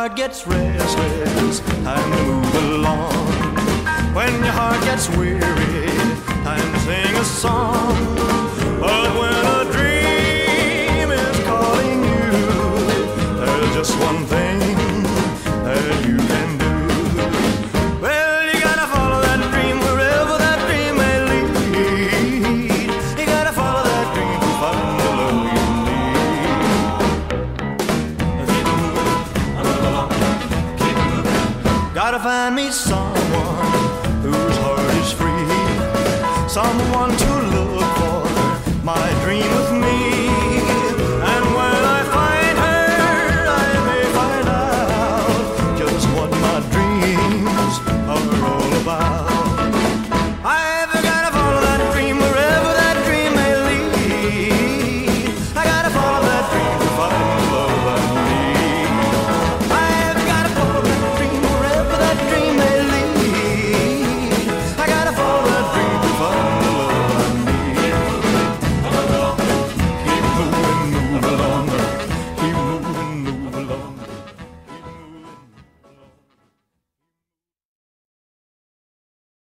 heart gets restless, time to move along. When your heart gets weary, time to sing a song. But when a dream is calling you, there's just one thing that you can do. Well, you gotta follow that dream wherever that dream may lead. You gotta follow that dream to find the love you need. Gotta find me someone whose heart is free, someone to look for my dream with me. And when I find her, I may find out just what my dreams are all about.